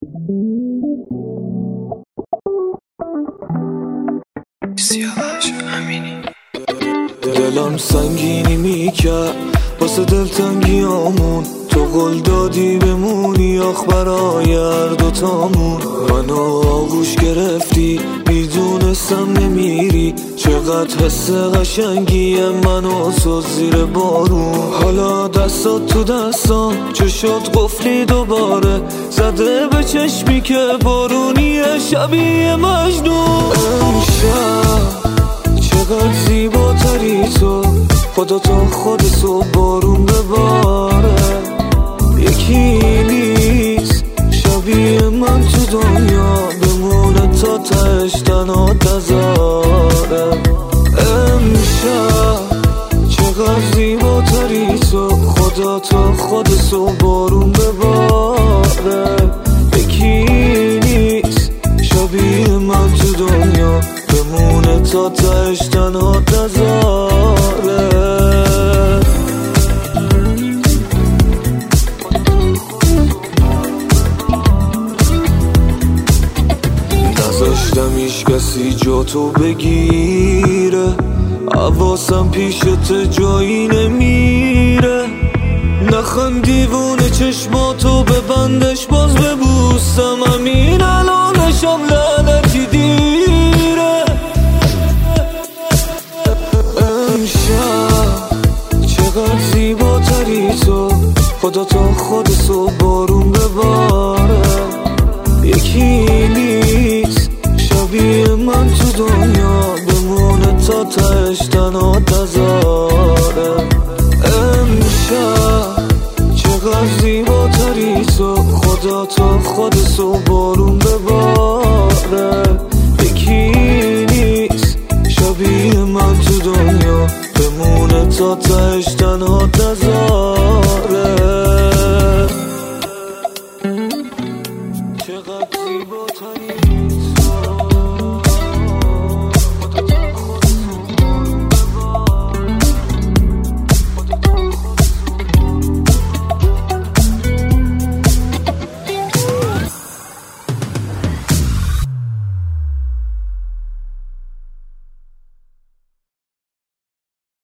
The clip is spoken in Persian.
سیاوش امینی. دلم سنگینی میکرد واسه دلتنگیامون، تو قول دادی بمونی آخ برای هر دوتامون. منو آغوش گرفتی میدونستم نمیری، چقدر حس قشنگیه منو تو زیر بارون. حالا دستات تو دستام چشات قفلی دوباره، زده به چشمی که بارونیه شبیه مجنون. امشب چقدر زیباتری تو، خدا تا خودتو بارون بباره. یکی نیست شبیه من تو دنیا، بمونه تا تهش تنها نذاره. امشب چقدر زیباتری تو، خدا تا خودتو بارون بباره. یکی نیست شبیه من تو دنیا، بمونه تا تهش تنها نذاره. نذاشتم هیچ کسی جا تو بگیره، حواسم پیشت جایی نمیره. نخند دیوونه چشماتو ببندش باز ببوسم، همین الانشم لعنتی دیره. امشب چقدر زیباتری تو، خدا تا خودتو بارون بباره. یکی نیست شبیه من تو دنیا، بمونه تا تهش تنها نذاره. امشب چقدر زیباتری تو، خدا تا خودتو بارون بباره. یکی نیست شبیه من تو دنیا، بمونه تا تهش تنها نذاره.